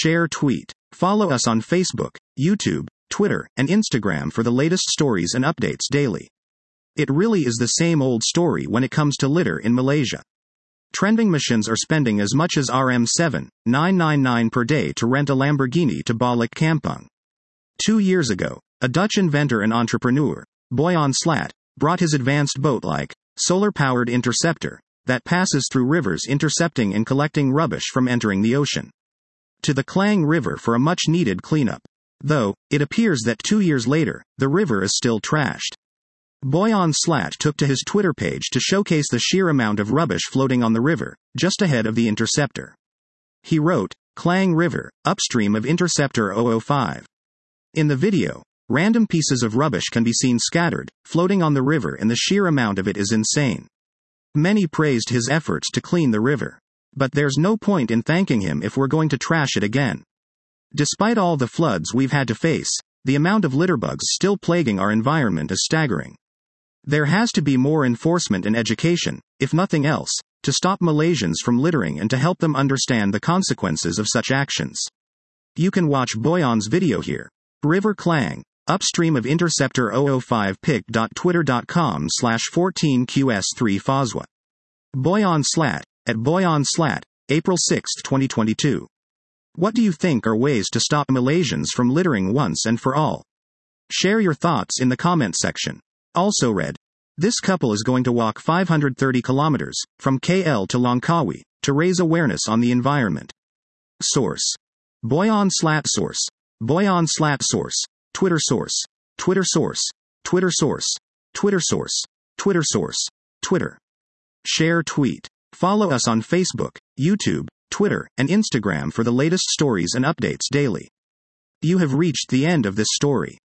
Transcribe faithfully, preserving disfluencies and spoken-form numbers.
Share tweet. Follow us on Facebook, YouTube, Twitter, and Instagram for the latest stories and updates daily. It really is the same old story when it comes to litter in Malaysia. Trending Malaysians are spending as much as R M seven thousand nine hundred ninety-nine per day to rent a Lamborghini to Balik Kampung. Two years ago, a Dutch inventor and entrepreneur, Boyan Slat, brought his advanced boat-like, solar-powered interceptor that passes through rivers intercepting and collecting rubbish from entering the ocean to the Klang River for a much-needed cleanup. Though, it appears that two years later, the river is still trashed. Boyan Slat took to his Twitter page to showcase the sheer amount of rubbish floating on the river, just ahead of the interceptor. He wrote, "Klang River, upstream of Interceptor zero zero five. In the video, random pieces of rubbish can be seen scattered, floating on the river, and the sheer amount of it is insane. Many praised his efforts to clean the river. But there's no point in thanking him if we're going to trash it again. Despite all the floods we've had to face, the amount of litterbugs still plaguing our environment is staggering. There has to be more enforcement and education, if nothing else, to stop Malaysians from littering and to help them understand the consequences of such actions." You can watch Boyan's video here. River Klang, upstream of Interceptor zero zero five pic dot twitter dot com slash fourteen Q S three Foswa. Boyan Slat, at Boyan Slat, April sixth twenty twenty-two. What do you think are ways to stop Malaysians from littering once and for all? Share your thoughts in the comment section. Also read, this couple is going to walk five hundred thirty kilometers, from K L to Langkawi, to raise awareness on the environment. Source. Boyan Slat Source. Boyan Slat Source. Twitter Source. Twitter Source. Twitter Source. Twitter Source. Twitter Source. Twitter. Share tweet. Follow us on Facebook, YouTube, Twitter, and Instagram for the latest stories and updates daily. You have reached the end of this story.